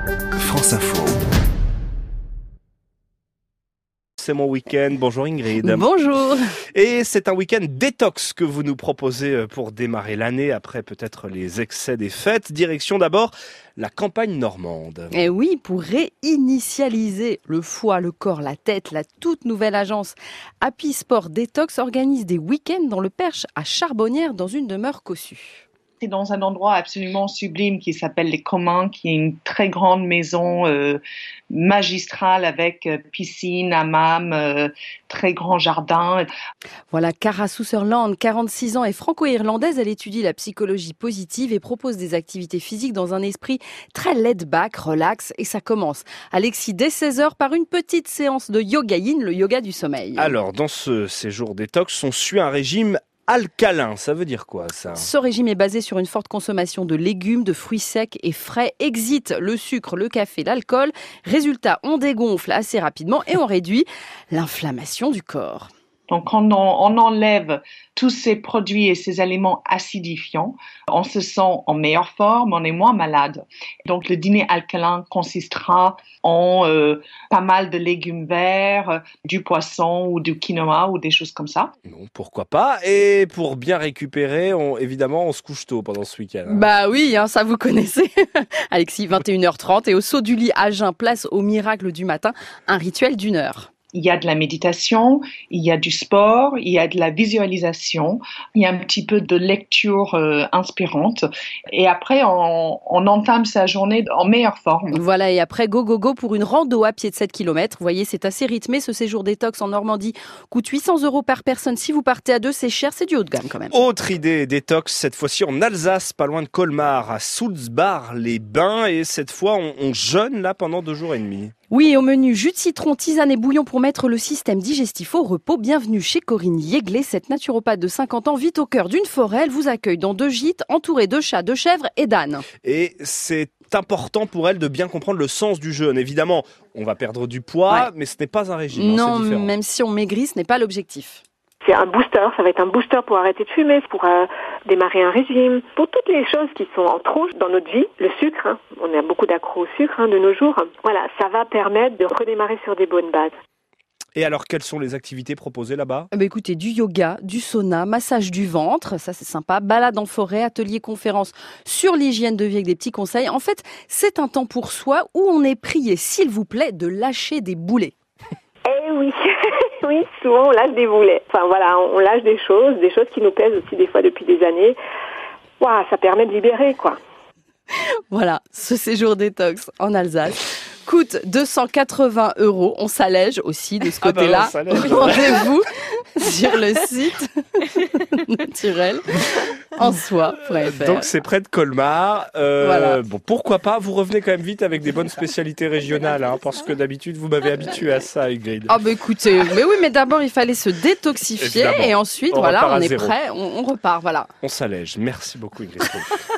France Info. C'est mon week-end. Bonjour Ingrid. Bonjour. Et c'est un week-end détox que vous nous proposez pour démarrer l'année après peut-être les excès des fêtes. Direction d'abord la campagne normande. Et oui, pour réinitialiser le foie, le corps, la tête, la toute nouvelle agence Happy Sport Detox organise des week-ends dans le Perche à Charbonnières dans une demeure cossue. C'est dans un endroit absolument sublime qui s'appelle Les Communs, qui est une très grande maison magistrale avec piscine, hammam, très grand jardin. Voilà, Cara Sutherland, 46 ans, est franco-irlandaise. Elle étudie la psychologie positive et propose des activités physiques dans un esprit très laid-back, relax. Et ça commence, Alexis, dès 16h par une petite séance de yoga yin, le yoga du sommeil. Alors, dans ce séjour détox, on suit un régime alcalin, ça veut dire quoi ça ? Ce régime est basé sur une forte consommation de légumes, de fruits secs et frais. Exit le sucre, le café, l'alcool. Résultat, on dégonfle assez rapidement et on réduit l'inflammation du corps. Donc, quand on enlève tous ces produits et ces aliments acidifiants, on se sent en meilleure forme, on est moins malade. Donc, le dîner alcalin consistera en pas mal de légumes verts, du poisson ou du quinoa ou des choses comme ça. Non, pourquoi pas. Et pour bien récupérer, évidemment, on se couche tôt pendant ce week-end. Bah oui, ça vous connaissez. Alexis, 21h30 et au saut du lit à jeun, place au miracle du matin, un rituel d'1 heure. Il y a de la méditation, il y a du sport, il y a de la visualisation, il y a un petit peu de lecture inspirante. Et après, on entame sa journée en meilleure forme. Voilà, et après, go pour une rando à pied de 7 km. Vous voyez, c'est assez rythmé. Ce séjour détox en Normandie coûte 800 € par personne. Si vous partez à 2, c'est cher, c'est du haut de gamme quand même. Autre idée détox, cette fois-ci en Alsace, pas loin de Colmar, à Sulzbach-les-Bains. Et cette fois, on jeûne là pendant 2 jours et demi. Oui, au menu, jus de citron, tisane et bouillon pour mettre le système digestif au repos. Bienvenue chez Corinne Yeglet, cette naturopathe de 50 ans, vit au cœur d'une forêt. Elle vous accueille dans 2 gîtes, entourés de chats, de chèvres et d'ânes. Et c'est important pour elle de bien comprendre le sens du jeûne. Évidemment, on va perdre du poids, mais ce n'est pas un régime. Non, c'est différent. même si on maigrit, ce n'est pas l'objectif. C'est un booster, ça va être un booster pour arrêter de fumer, pour démarrer un régime, pour toutes les choses qui sont en trop dans notre vie. Le sucre, on a beaucoup d'accro au sucre de nos jours. Voilà, ça va permettre de redémarrer sur des bonnes bases. Et alors, quelles sont les activités proposées là-bas ? Écoutez, du yoga, du sauna, massage du ventre, ça c'est sympa, balade en forêt, atelier conférence sur l'hygiène de vie avec des petits conseils. En fait, c'est un temps pour soi où on est prié, s'il vous plaît, de lâcher des boulets. Eh oui, oui, souvent on lâche des boulets. Enfin voilà, on lâche des choses qui nous plaisent aussi des fois depuis des années. Waouh, ça permet de libérer quoi. Voilà, ce séjour détox en Alsace coûte 280 €. On s'allège aussi de ce côté-là. Rendez-vous sur le site naturel en soi.fr. Donc c'est près de Colmar. Voilà. Bon, pourquoi pas, vous revenez quand même vite avec des bonnes spécialités régionales, parce que d'habitude vous m'avez habitué à ça, Ingrid. Écoutez, mais d'abord il fallait se détoxifier. Évidemment. Et ensuite on est repart à prêt, zéro. on repart, voilà. On s'allège. Merci beaucoup, Ingrid.